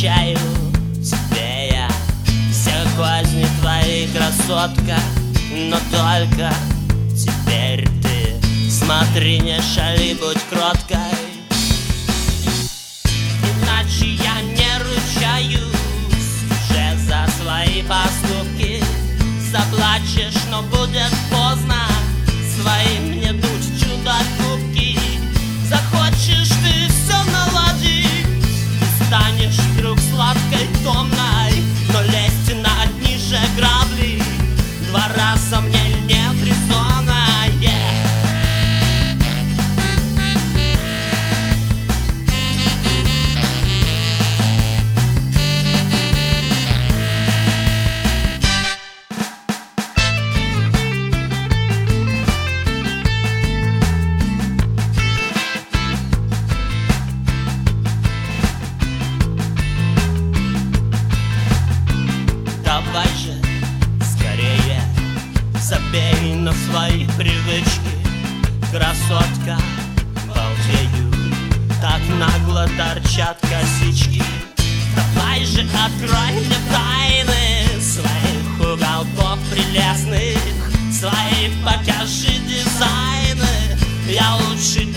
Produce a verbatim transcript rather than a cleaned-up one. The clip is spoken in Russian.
прощаю тебе я все козни твои, красотка, но только теперь ты смотри, не шали, будь кроткой, иначе я не ручаюсь уже за свои поступки. Заплачешь, но будет поздно своим мне дуть чудо-кубки. Захочешь ты все наладить, ты станешь вдруг сладкой, томной, но лезть на одни же грабли два раза мне нет резона. Yeah. Давай же скорее забей на свои привычки, красотка, балдею, так нагло торчат косички. Давай же открой мне тайны своих уголков прелестных, свои покажи дизайны. Я лучше